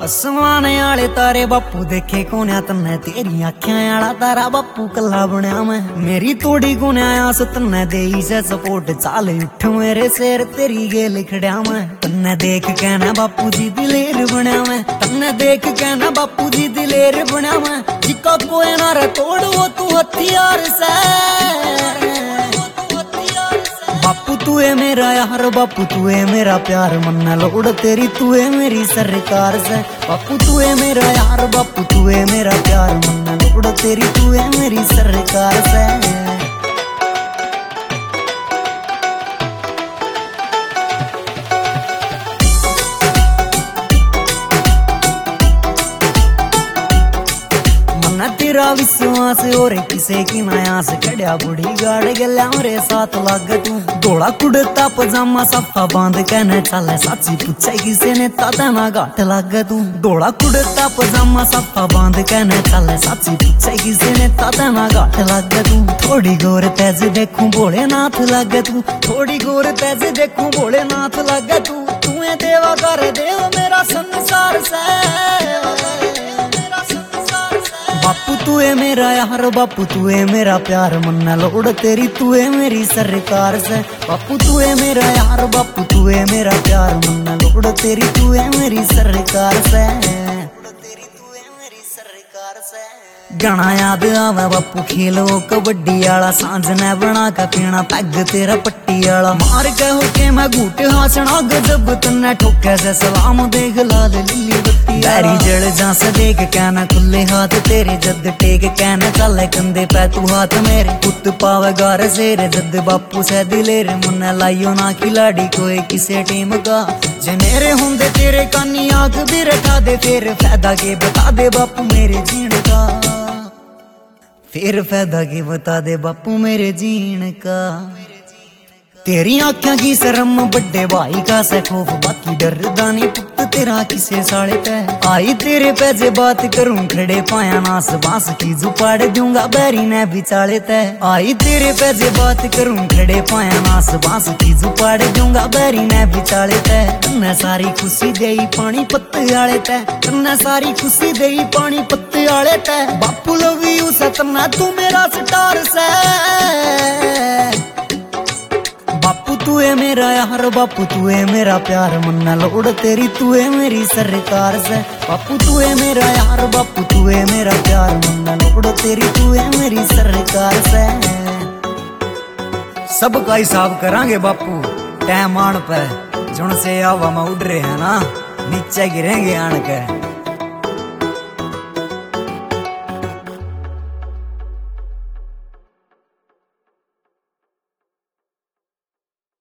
आसमाने आले तारे बापू देखे कोन्या तन्ने तेरी आँखें आला तारा बापू कला बनया मैं मेरी तोड़ी कोन्या आस तन्ने देई से सपोर्ट चाल उठ मेरे शेर तेरी गेल खड़या मैं तन्ने देख कहना बापू जी दिलेर बनया मैं तन्ने देख कहना बापू जी दिलेर बनया मैं जिका कोई ना रे तोड़ वो तू हथियार से बापू तू है मेरा यार बापू तू है मेरा प्यार मन्ना लोड़ तेरी तू है मेरी सरकार से बापू तू है मेरा यार बापू तू है मेरा प्यार मन्ना लोड़ तेरी तू है मेरी सरकार से तेरा विश्वास और किसे की नया से कड़िया बुढ़ी गाड़ गल्या मेरे साथ लाग तू धोला कुड़ता पजामा सफा बांध कहने चले साची पूछे किसे ने ताता ना घाट लाग तू धोला कुड़ता पजामा सफा बांध कहने चले साची पूछे किसे ने ताता ना घाट लाग तू थोड़ी गोर तेज देखूं भोलेनाथ लाग तू थोड़ी गोर तेज देखूं भोलेनाथ लाग तू तू है देवा कर देव मेरा संसार से बापू तू है मेरा यार बापू तू है मेरा प्यार मन्ना लोड़ तेरी तू है मेरी सरकार से बापू तू है मेरा यार बापू तू है मेरा प्यार मन्ना लोड़ तेरी तू है मेरी सरकार से गाना याद आवे बापू खेलो कबड्डी आला सांझ ने बना के पीना पैग तेरा पट्टी आला मार के होके मैं घूट हासना गजब तन्ने ठोके से सलाम देख लाल लिली बत्ती बैरी जड़ जा से देख कहना खुले हाथ तेरे जद टेक कहना चले कंधे पे तू हाथ मेरे पुत पावे गार सेरे जद बापू से दिलेर मुन्ने लाइयो ना खिलाड़ी कोई किसे टीम का जे मेरे होंदे तेरे कानी आग भी रखा दे फिर फायदा के बता दे बापू मेरे जीण का फिर फायदा के बता दे बापू मेरे जीण का तेरी आँखें की शर्म बड्डे भाई का से खौफ बाकी डरदा नहीं पुत तेरा किसे साले पे आई तेरे पैसे बात करूं खड़े पाया नास बांस की जुपाड़ दूंगा बैरी ने बिचाले ते आई तेरे पैसे बात करूं खड़े पाया नास बांस की जुपाड़ दूंगा बैरी ने बिचाले ते तन्ने सारी खुशी देई पानी पत्ते आले ते तन्ने सारी खुशी देई पानी पत्ते आले ते बापू लव यू से तन्ने तू मेरा स्टार से बापू तू है मेरा यार बापू तू है मेरा प्यार मन्ना लोड़ तेरी तू है मेरी सरकार से बापू तू है मेरा यार बापू तू है मेरा प्यार मन्ना लोड़ तेरी तू है मेरी सरकार से सबका हिसाब करांगे बापू टाइम आन पे जुन से आवा में उड़ रहे हैं ना नीचे गिरेंगे आन के।